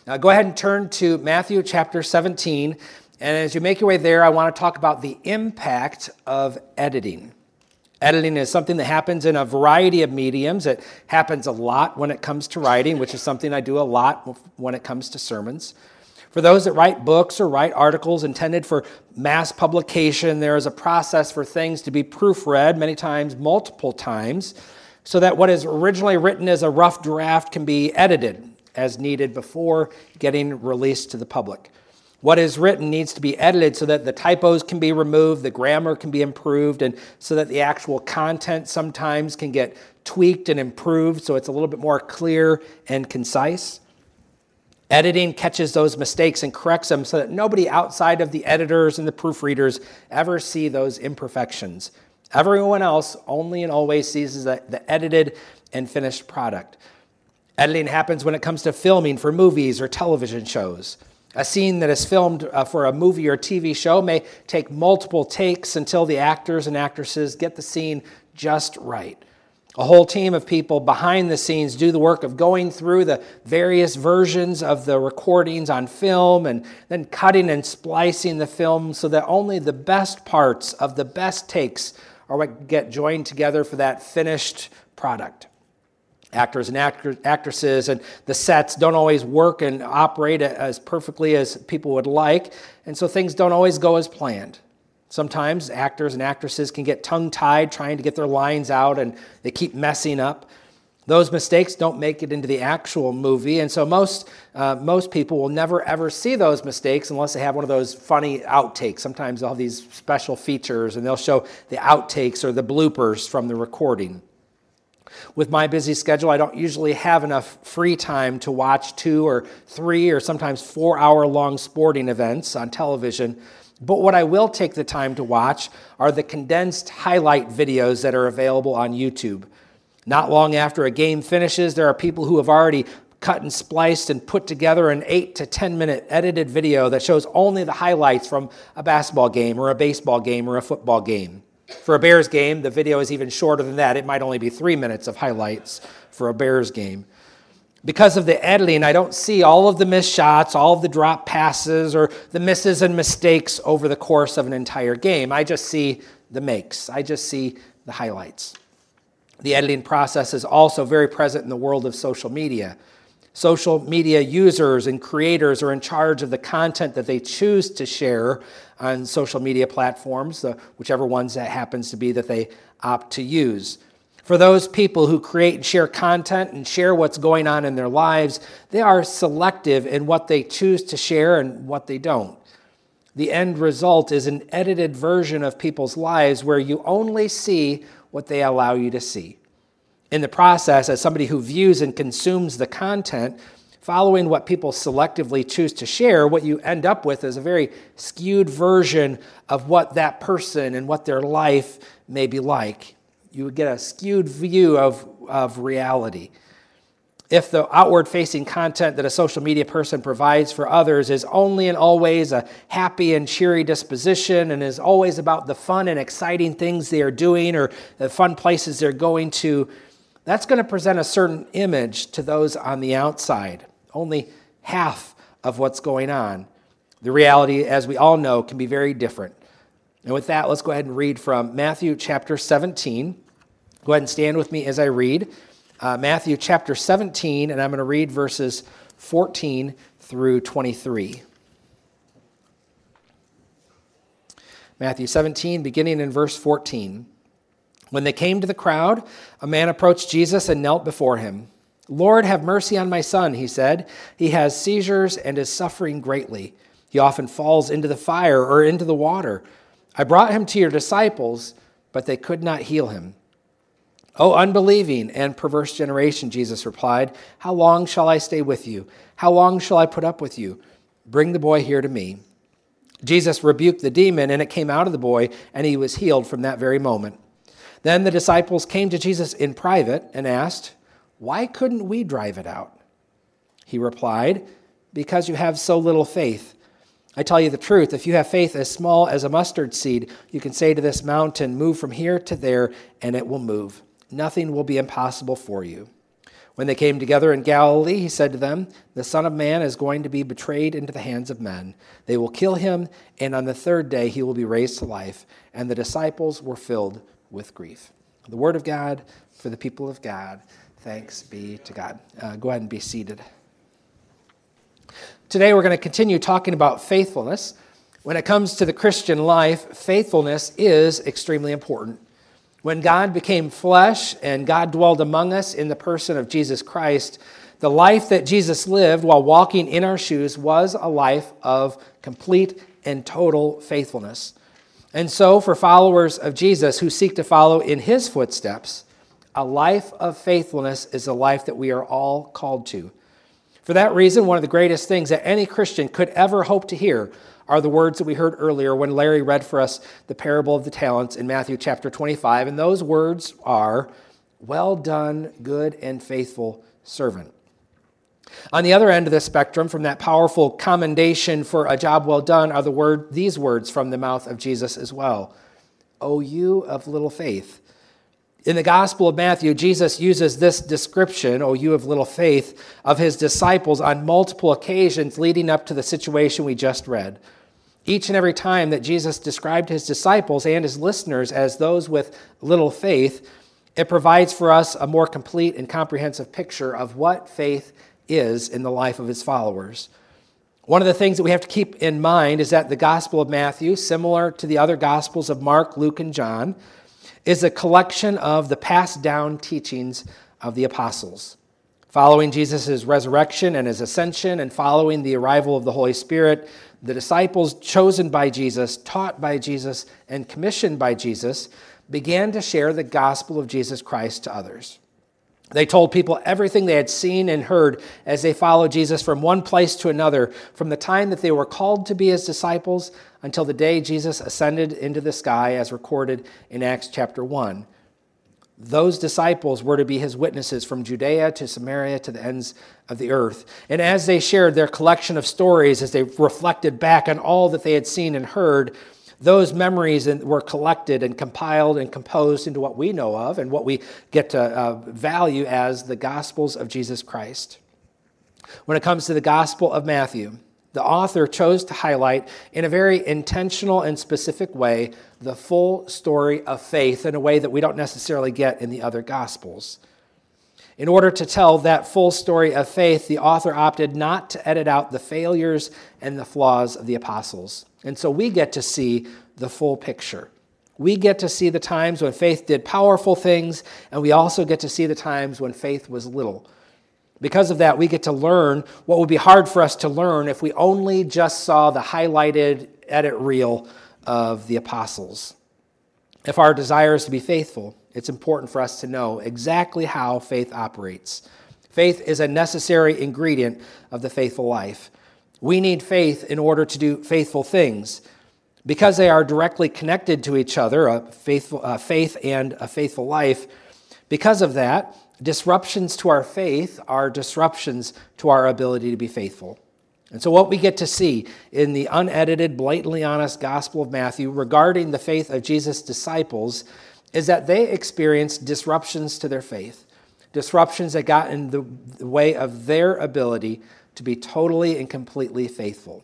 Now go ahead and turn to Matthew chapter 17. And as you make your way there, I want to talk about the impact of editing. Editing is something that happens in a variety of mediums. It happens a lot when it comes to writing, which is something I do a lot when it comes to sermons. For those that write books or write articles intended for mass publication, there is a process for things to be proofread many times, multiple times, so that what is originally written as a rough draft can be edited as needed before getting released to the public. What is written needs to be edited so that the typos can be removed, the grammar can be improved, and so that the actual content sometimes can get tweaked and improved so it's a little bit more clear and concise. Editing catches those mistakes and corrects them so that nobody outside of the editors and the proofreaders ever see those imperfections. Everyone else only and always sees the edited and finished product. Editing happens when it comes to filming for movies or television shows. A scene that is filmed for a movie or TV show may take multiple takes until the actors and actresses get the scene just right. A whole team of people behind the scenes do the work of going through the various versions of the recordings on film and then cutting and splicing the film so that only the best parts of the best takes are what get joined together for that finished product. Actors and actresses and the sets don't always work and operate as perfectly as people would like, and so things don't always go as planned. Sometimes actors and actresses can get tongue-tied trying to get their lines out, and they keep messing up. Those mistakes don't make it into the actual movie, and so most people will never ever see those mistakes unless they have one of those funny outtakes. Sometimes they'll have these special features, and they'll show the outtakes or the bloopers from the recording. With my busy schedule, I don't usually have enough free time to watch 2 or 3 or sometimes 4-hour-long sporting events on television. But what I will take the time to watch are the condensed highlight videos that are available on YouTube. Not long after a game finishes, there are people who have already cut and spliced and put together an 8 to 10 minute edited video that shows only the highlights from a basketball game or a baseball game or a football game. For a Bears game, the video is even shorter than that. It might only be 3 minutes of highlights for a Bears game. Because of the editing, I don't see all of the missed shots, all of the drop passes, or the misses and mistakes over the course of an entire game. I just see the makes. I just see the highlights. The editing process is also very present in the world of social media. Social media users and creators are in charge of the content that they choose to share on social media platforms, whichever ones that happens to be that they opt to use. For those people who create and share content and share what's going on in their lives, they are selective in what they choose to share and what they don't. The end result is an edited version of people's lives where you only see what they allow you to see. In the process, as somebody who views and consumes the content, following what people selectively choose to share, what you end up with is a very skewed version of what that person and what their life may be like. You would get a skewed view of reality. If the outward-facing content that a social media person provides for others is only and always a happy and cheery disposition and is always about the fun and exciting things they are doing or the fun places they're going to, that's going to present a certain image to those on the outside, only half of what's going on. The reality, as we all know, can be very different. And with that, let's go ahead and read from Matthew chapter 17. Go ahead and stand with me as I read. Matthew chapter 17, and I'm going to read verses 14 through 23. Matthew 17, beginning in verse 14. When they came to the crowd, a man approached Jesus and knelt before him. "Lord, have mercy on my son," he said. "He has seizures and is suffering greatly. He often falls into the fire or into the water. I brought him to your disciples, but they could not heal him." "O unbelieving and perverse generation," Jesus replied, "how long shall I stay with you? How long shall I put up with you? Bring the boy here to me." Jesus rebuked the demon, and it came out of the boy, and he was healed from that very moment. Then the disciples came to Jesus in private and asked, "Why couldn't we drive it out?" He replied, "Because you have so little faith. I tell you the truth, if you have faith as small as a mustard seed, you can say to this mountain, 'Move from here to there,' and it will move. Nothing will be impossible for you." When they came together in Galilee, he said to them, "The Son of Man is going to be betrayed into the hands of men. They will kill him, and on the third day he will be raised to life." And the disciples were filled with grief. The word of God for the people of God. Thanks be to God. Go ahead and be seated. Today we're going to continue talking about faithfulness. When it comes to the Christian life, faithfulness is extremely important. When God became flesh and God dwelled among us in the person of Jesus Christ, the life that Jesus lived while walking in our shoes was a life of complete and total faithfulness. And so for followers of Jesus who seek to follow in his footsteps, a life of faithfulness is a life that we are all called to. For that reason, one of the greatest things that any Christian could ever hope to hear are the words that we heard earlier when Larry read for us the parable of the talents in Matthew chapter 25. And those words are, "Well done, good and faithful servant." On the other end of the spectrum, from that powerful commendation for a job well done, are these words from the mouth of Jesus as well. "O you of little faith." In the Gospel of Matthew, Jesus uses this description, "O you of little faith," of his disciples on multiple occasions leading up to the situation we just read. Each and every time that Jesus described his disciples and his listeners as those with little faith, it provides for us a more complete and comprehensive picture of what faith is in the life of his followers. One of the things that we have to keep in mind is that the Gospel of Matthew, similar to the other Gospels of Mark, Luke, and John, is a collection of the passed down teachings of the apostles. Following Jesus' resurrection and his ascension and following the arrival of the Holy Spirit, the disciples chosen by Jesus, taught by Jesus, and commissioned by Jesus began to share the gospel of Jesus Christ to others. They told people everything they had seen and heard as they followed Jesus from one place to another, from the time that they were called to be his disciples until the day Jesus ascended into the sky, as recorded in Acts chapter 1. Those disciples were to be his witnesses from Judea to Samaria to the ends of the earth. And as they shared their collection of stories, as they reflected back on all that they had seen and heard, those memories were collected and compiled and composed into what we know of and what we get to value as the Gospels of Jesus Christ. When it comes to the Gospel of Matthew, the author chose to highlight in a very intentional and specific way the full story of faith in a way that we don't necessarily get in the other Gospels. In order to tell that full story of faith, the author opted not to edit out the failures and the flaws of the apostles. And so we get to see the full picture. We get to see the times when faith did powerful things, and we also get to see the times when faith was little. Because of that, we get to learn what would be hard for us to learn if we only just saw the highlighted edit reel of the apostles. If our desire is to be faithful, it's important for us to know exactly how faith operates. Faith is a necessary ingredient of the faithful life. We need faith in order to do faithful things. Because they are directly connected to each other, faith and a faithful life, because of that, disruptions to our faith are disruptions to our ability to be faithful. And so what we get to see in the unedited, blatantly honest Gospel of Matthew regarding the faith of Jesus' disciples is that they experienced disruptions to their faith, disruptions that got in the way of their ability to be totally and completely faithful.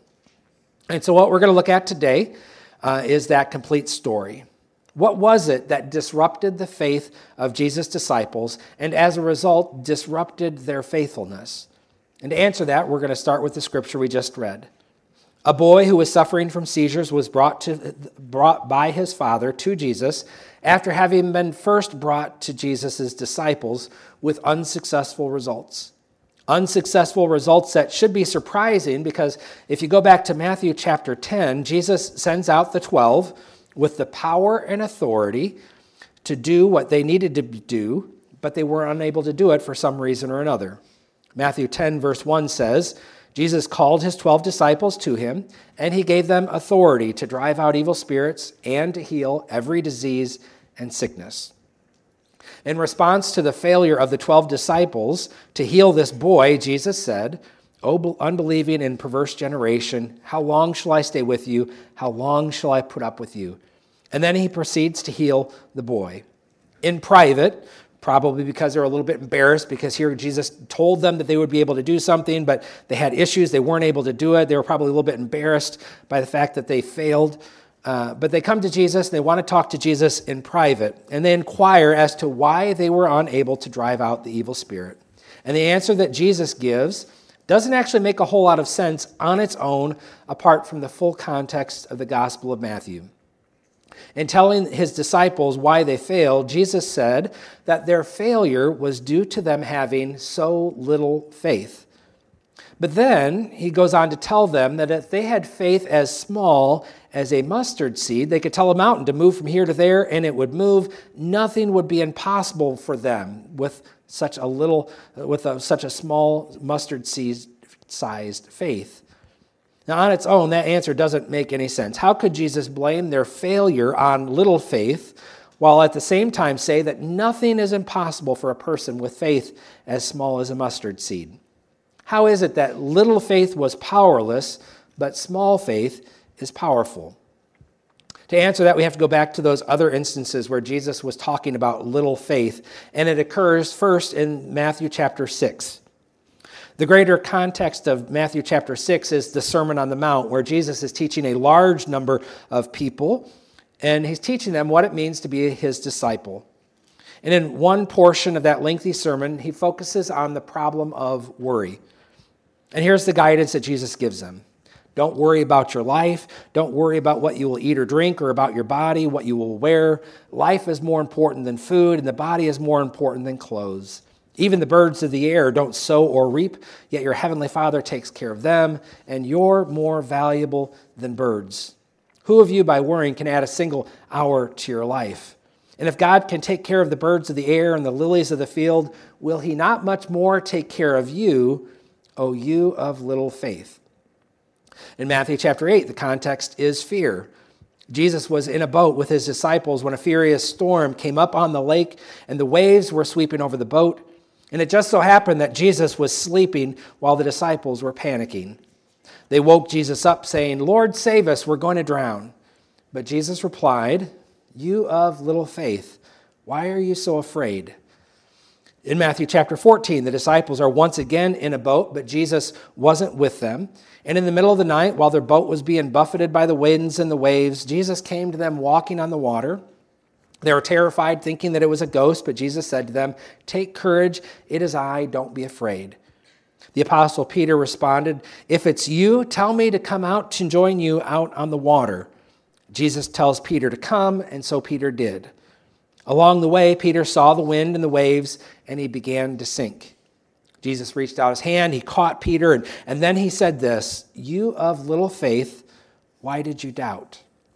And so what we're going to look at today is that complete story. What was it that disrupted the faith of Jesus' disciples and as a result disrupted their faithfulness? And to answer that, we're going to start with the scripture we just read. A boy who was suffering from seizures was brought by his father to Jesus after having been first brought to Jesus' disciples with unsuccessful results. Unsuccessful results that should be surprising because if you go back to Matthew chapter 10, Jesus sends out the 12 with the power and authority to do what they needed to do, but they were unable to do it for some reason or another. Matthew 10 verse 1 says, Jesus called his 12 disciples to him, and he gave them authority to drive out evil spirits and to heal every disease and sickness. In response to the failure of the 12 disciples to heal this boy, Jesus said, "O unbelieving and perverse generation, how long shall I stay with you? How long shall I put up with you?" And then he proceeds to heal the boy. In private, probably because they were a little bit embarrassed, because here Jesus told them that they would be able to do something, but they had issues. They weren't able to do it. They were probably a little bit embarrassed by the fact that they failed. But they come to Jesus, and they want to talk to Jesus in private, and they inquire as to why they were unable to drive out the evil spirit. And the answer that Jesus gives doesn't actually make a whole lot of sense on its own, apart from the full context of the Gospel of Matthew. In telling his disciples why they failed, Jesus said that their failure was due to them having so little faith. But then he goes on to tell them that if they had faith as small as a mustard seed, they could tell a mountain to move from here to there and it would move. Nothing would be impossible for them with such a small mustard seed-sized faith. Now, on its own, that answer doesn't make any sense. How could Jesus blame their failure on little faith while at the same time say that nothing is impossible for a person with faith as small as a mustard seed? How is it that little faith was powerless, but small faith is powerful? To answer that, we have to go back to those other instances where Jesus was talking about little faith, and it occurs first in Matthew chapter 6. The greater context of Matthew chapter 6 is the Sermon on the Mount, where Jesus is teaching a large number of people, and he's teaching them what it means to be his disciple. And in one portion of that lengthy sermon, he focuses on the problem of worry. And here's the guidance that Jesus gives them. Don't worry about your life. Don't worry about what you will eat or drink, or about your body, what you will wear. Life is more important than food, and the body is more important than clothes. Even the birds of the air don't sow or reap, yet your heavenly Father takes care of them, and you're more valuable than birds. Who of you, by worrying, can add a single hour to your life? And if God can take care of the birds of the air and the lilies of the field, will he not much more take care of you, O you of little faith? In Matthew chapter 8, the context is fear. Jesus was in a boat with his disciples when a furious storm came up on the lake, and the waves were sweeping over the boat. And it just so happened that Jesus was sleeping while the disciples were panicking. They woke Jesus up saying, "Lord, save us, we're going to drown." But Jesus replied, "You of little faith, why are you so afraid?" In Matthew chapter 14, the disciples are once again in a boat, but Jesus wasn't with them. And in the middle of the night, while their boat was being buffeted by the winds and the waves, Jesus came to them walking on the water. They were terrified, thinking that it was a ghost, but Jesus said to them, "Take courage, it is I, don't be afraid." The apostle Peter responded, "If it's you, tell me to come out to join you out on the water." Jesus tells Peter to come, and so Peter did. Along the way, Peter saw the wind and the waves, and he began to sink. Jesus reached out his hand, he caught Peter, and then he said this, "You of little faith, why did you doubt?"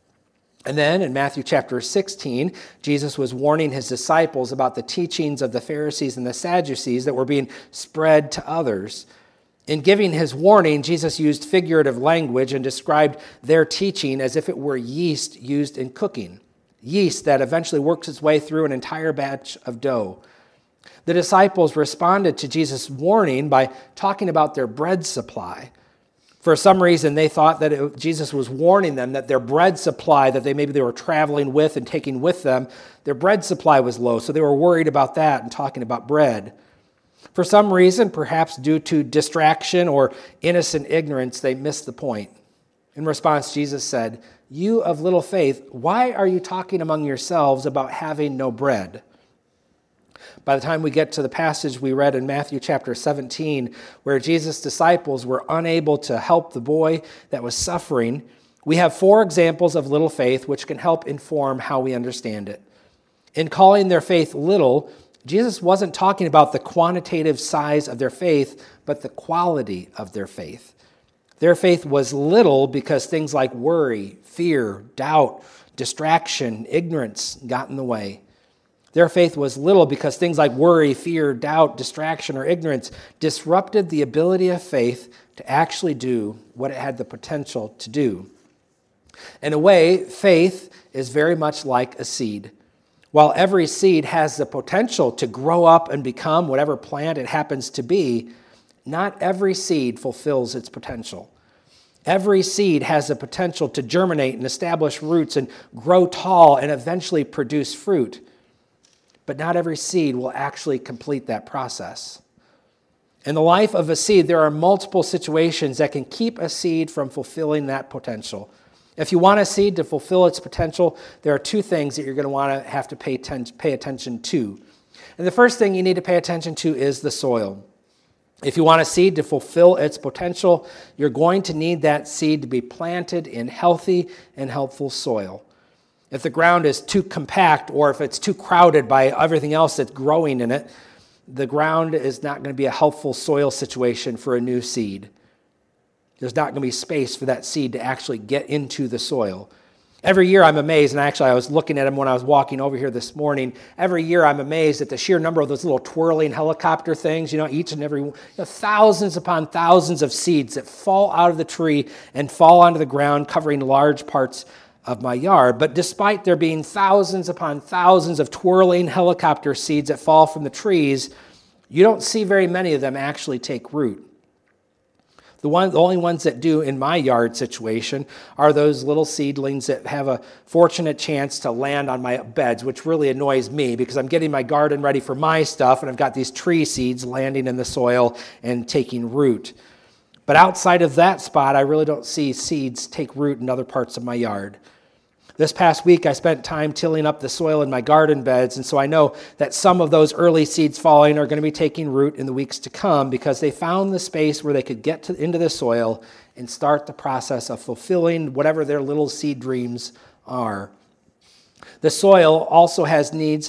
And then in Matthew chapter 16, Jesus was warning his disciples about the teachings of the Pharisees and the Sadducees that were being spread to others. In giving his warning, Jesus used figurative language and described their teaching as if it were yeast used in cooking, yeast that eventually works its way through an entire batch of dough. The disciples responded to Jesus' warning by talking about their bread supply. For some reason, they thought that Jesus was warning them that their bread supply that maybe they were traveling with and taking with them, their bread supply was low, so they were worried about that and talking about bread. For some reason, perhaps due to distraction or innocent ignorance, they missed the point. In response, Jesus said, "You of little faith, why are you talking among yourselves about having no bread?" By the time we get to the passage we read in Matthew chapter 17, where Jesus' disciples were unable to help the boy that was suffering, we have 4 examples of little faith which can help inform how we understand it. In calling their faith little, Jesus wasn't talking about the quantitative size of their faith, but the quality of their faith. Their faith was little because things like worry, fear, doubt, distraction, ignorance got in the way. Their faith was little because things like worry, fear, doubt, distraction, or ignorance disrupted the ability of faith to actually do what it had the potential to do. In a way, faith is very much like a seed. While every seed has the potential to grow up and become whatever plant it happens to be, not every seed fulfills its potential. Every seed has the potential to germinate and establish roots and grow tall and eventually produce fruit. but not every seed will actually complete that process. In the life of a seed, there are multiple situations that can keep a seed from fulfilling that potential. If you want a seed to fulfill its potential, there are two things that you're going to want to have to pay attention to. And the first thing you need to pay attention to is the soil. If you want a seed to fulfill its potential, you're going to need that seed to be planted in healthy and helpful soil. If the ground is too compact or if it's too crowded by everything else that's growing in it, the ground is not going to be a helpful soil situation for a new seed. There's not going to be space for that seed to actually get into the soil. Every year I'm amazed, and actually I was looking at them when I was walking over here this morning. Every year I'm amazed at the sheer number of those little twirling helicopter things, each and every, thousands upon thousands of seeds that fall out of the tree and fall onto the ground, covering large parts of my yard. But despite there being thousands upon thousands of twirling helicopter seeds that fall from the trees, you don't see very many of them actually take root. The only ones that do in my yard situation are those little seedlings that have a fortunate chance to land on my beds, which really annoys me because I'm getting my garden ready for my stuff and I've got these tree seeds landing in the soil and taking root. But outside of that spot, I really don't see seeds take root in other parts of my yard. This past week, I spent time tilling up the soil in my garden beds, and so I know that some of those early seeds falling are going to be taking root in the weeks to come because they found the space where they could get into the soil and start the process of fulfilling whatever their little seed dreams are. The soil also needs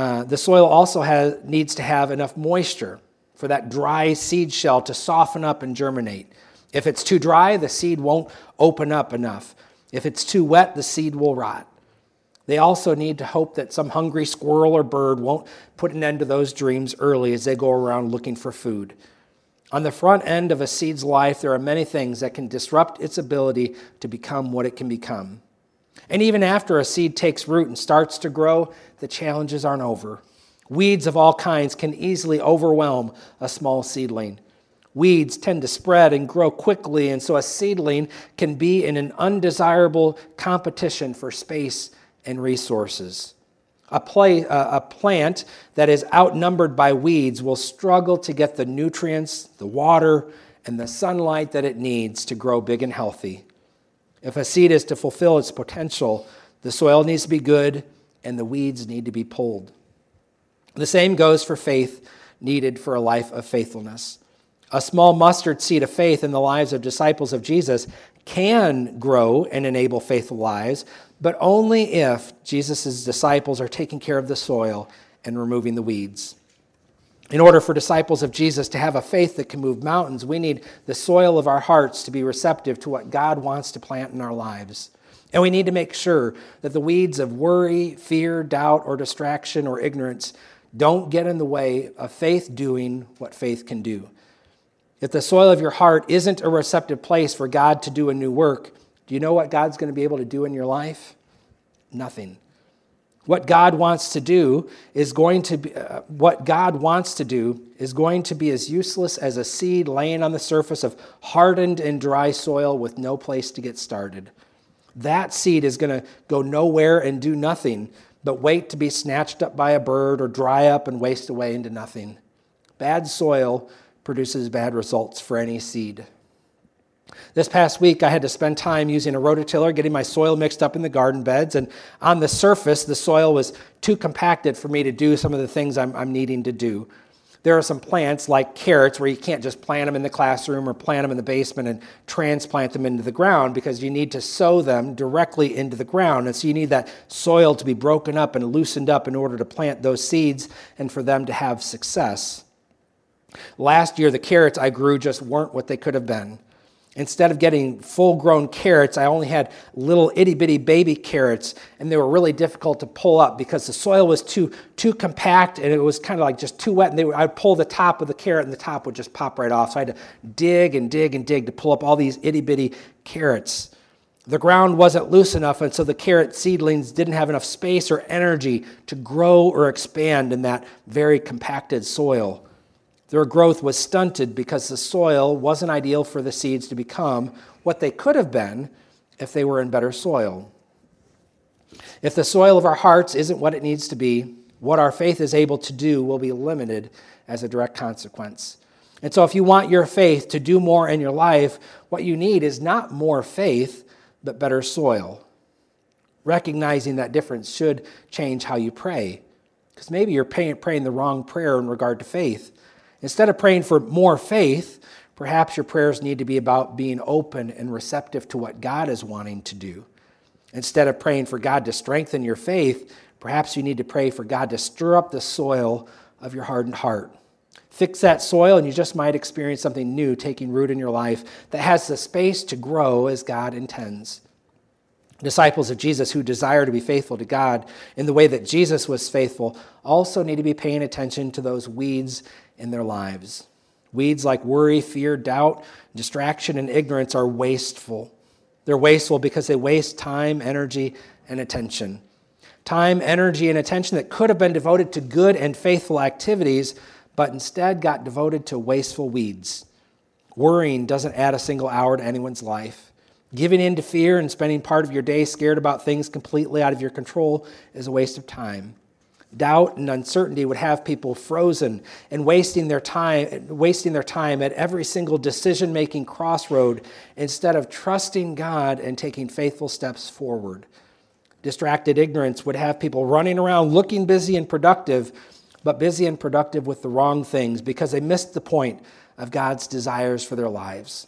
to have enough moisture for that dry seed shell to soften up and germinate. If it's too dry, the seed won't open up enough. If it's too wet, the seed will rot. They also need to hope that some hungry squirrel or bird won't put an end to those dreams early as they go around looking for food. On the front end of a seed's life, there are many things that can disrupt its ability to become what it can become. And even after a seed takes root and starts to grow, the challenges aren't over. Weeds of all kinds can easily overwhelm a small seedling. Weeds tend to spread and grow quickly, and so a seedling can be in an undesirable competition for space and resources. A plant that is outnumbered by weeds will struggle to get the nutrients, the water, and the sunlight that it needs to grow big and healthy. If a seed is to fulfill its potential, the soil needs to be good and the weeds need to be pulled. The same goes for faith needed for a life of faithfulness. A small mustard seed of faith in the lives of disciples of Jesus can grow and enable faithful lives, but only if Jesus' disciples are taking care of the soil and removing the weeds. In order for disciples of Jesus to have a faith that can move mountains, we need the soil of our hearts to be receptive to what God wants to plant in our lives. And we need to make sure that the weeds of worry, fear, doubt, or distraction or ignorance don't get in the way of faith doing what faith can do. If the soil of your heart isn't a receptive place for God to do a new work, do you know what God's going to be able to do in your life? Nothing. What God wants to do is going to be as useless as a seed laying on the surface of hardened and dry soil with no place to get started. That seed is going to go nowhere and do nothing, but wait to be snatched up by a bird or dry up and waste away into nothing. Bad soil produces bad results for any seed. This past week, I had to spend time using a rototiller, getting my soil mixed up in the garden beds, and on the surface, the soil was too compacted for me to do some of the things I'm needing to do. There are some plants like carrots where you can't just plant them in the classroom or plant them in the basement and transplant them into the ground because you need to sow them directly into the ground. And so you need that soil to be broken up and loosened up in order to plant those seeds and for them to have success. Last year, the carrots I grew just weren't what they could have been. Instead of getting full-grown carrots, I only had little itty-bitty baby carrots, and they were really difficult to pull up because the soil was too compact, and it was kind of like just too wet, and I'd pull the top of the carrot, and the top would just pop right off. So I had to dig and dig and dig to pull up all these itty-bitty carrots. The ground wasn't loose enough, and so the carrot seedlings didn't have enough space or energy to grow or expand in that very compacted soil. Their growth was stunted because the soil wasn't ideal for the seeds to become what they could have been if they were in better soil. If the soil of our hearts isn't what it needs to be, What our faith is able to do will be limited as a direct consequence. And so if you want your faith to do more in your life, what you need is not more faith, but better soil. Recognizing that difference should change how you pray. Because maybe you're praying the wrong prayer in regard to faith. Instead of praying for more faith, perhaps your prayers need to be about being open and receptive to what God is wanting to do. Instead of praying for God to strengthen your faith, perhaps you need to pray for God to stir up the soil of your hardened heart. Fix that soil and you just might experience something new taking root in your life that has the space to grow as God intends. Disciples of Jesus who desire to be faithful to God in the way that Jesus was faithful also need to be paying attention to those weeds in their lives. Weeds like worry, fear, doubt, distraction, and ignorance are wasteful. They're wasteful because they waste time, energy, and attention. Time, energy, and attention that could have been devoted to good and faithful activities, but instead got devoted to wasteful weeds. Worrying doesn't add a single hour to anyone's life. Giving in to fear and spending part of your day scared about things completely out of your control is a waste of time. Doubt and uncertainty would have people frozen and wasting their time at every single decision-making crossroad instead of trusting God and taking faithful steps forward. Distracted ignorance would have people running around looking busy and productive, but busy and productive with the wrong things because they missed the point of God's desires for their lives.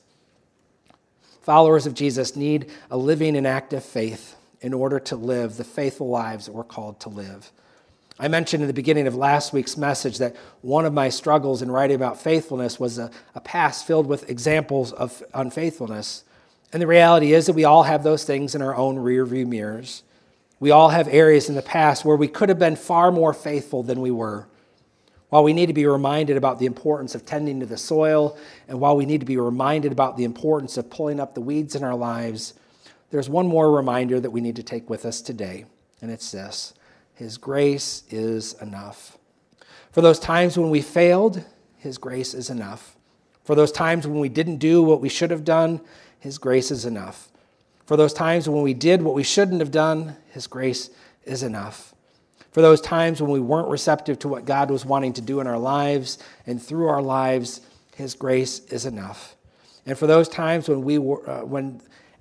Followers of Jesus need a living and active faith in order to live the faithful lives that we're called to live. I mentioned in the beginning of last week's message that one of my struggles in writing about faithfulness was a past filled with examples of unfaithfulness. And the reality is that we all have those things in our own rearview mirrors. We all have areas in the past where we could have been far more faithful than we were. While we need to be reminded about the importance of tending to the soil, and while we need to be reminded about the importance of pulling up the weeds in our lives, there's one more reminder that we need to take with us today, and it's this: His grace is enough. For those times when we failed, His grace is enough. For those times when we didn't do what we should have done, His grace is enough. For those times when we did what we shouldn't have done, His grace is enough. For those times when we weren't receptive to what God was wanting to do in our lives and through our lives, His grace is enough. And for those times when we were,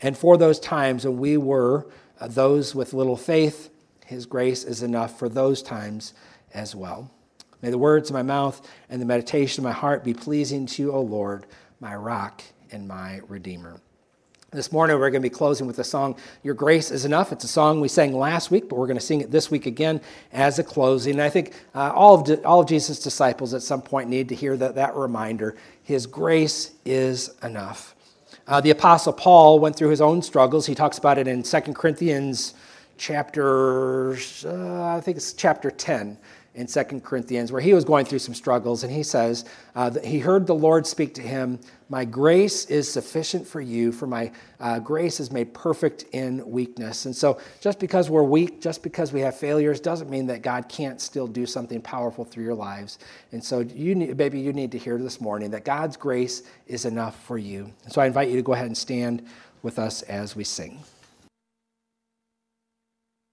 those with little faith, His grace is enough for those times as well. May the words of my mouth and the meditation of my heart be pleasing to you, O Lord, my rock and my redeemer. This morning, we're going to be closing with the song, Your Grace is Enough. It's a song we sang last week, but we're going to sing it this week again as a closing. And I think all of Jesus' disciples at some point need to hear that reminder. His grace is enough. The Apostle Paul went through his own struggles. He talks about it in 2 Corinthians chapter 10. In 2 Corinthians, where he was going through some struggles, and he says that he heard the Lord speak to him, my grace is sufficient for you, for my grace is made perfect in weakness. And so just because we're weak, just because we have failures, doesn't mean that God can't still do something powerful through your lives. And so you need to hear this morning that God's grace is enough for you. And so I invite you to go ahead and stand with us as we sing.